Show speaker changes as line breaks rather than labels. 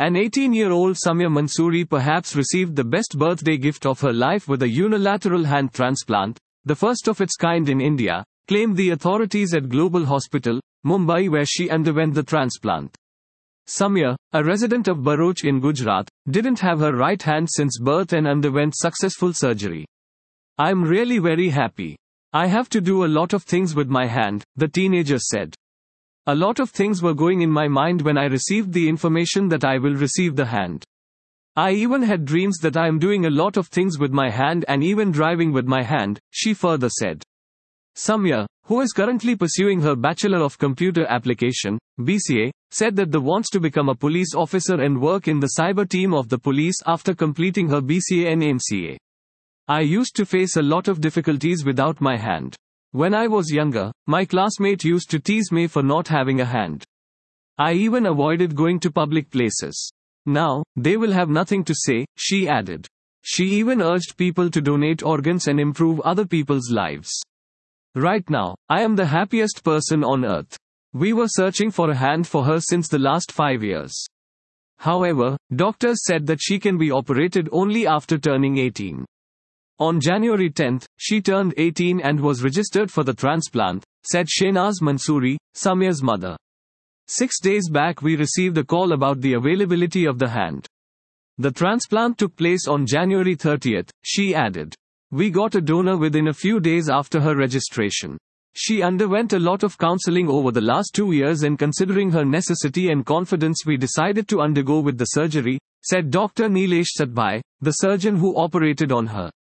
An 18-year-old Samya Mansoori perhaps received the best birthday gift of her life with a unilateral hand transplant, the first of its kind in India, claimed the authorities at Global Hospital, Mumbai, where she underwent the transplant. Samya, a resident of Bharuch in Gujarat, didn't have her right hand since birth and underwent successful surgery. "I'm really very happy. I have to do a lot of things with my hand," the teenager said. "A lot of things were going in my mind when I received the information that I will receive the hand. I even had dreams that I am doing a lot of things with my hand and even driving with my hand," she further said. Samya, who is currently pursuing her Bachelor of Computer Application, BCA, said that wants to become a police officer and work in the cyber team of the police after completing her BCA and MCA. "I used to face a lot of difficulties without my hand. When I was younger, my classmate used to tease me for not having a hand. I even avoided going to public places. Now, they will have nothing to say," she added. She even urged people to donate organs and improve other people's lives. "Right now, I am the happiest person on earth. We were searching for a hand for her since the last 5 years. However, doctors said that she can be operated only after turning 18. On January 10, she turned 18 and was registered for the transplant," said Shehnaz Mansoori, Samya's mother. "6 days back we received a call about the availability of the hand. The transplant took place on January 30, she added. "We got a donor within a few days after her registration. She underwent a lot of counseling over the last 2 years, and considering her necessity and confidence we decided to undergo with the surgery," said Dr. Nilesh Satbhai, the surgeon who operated on her.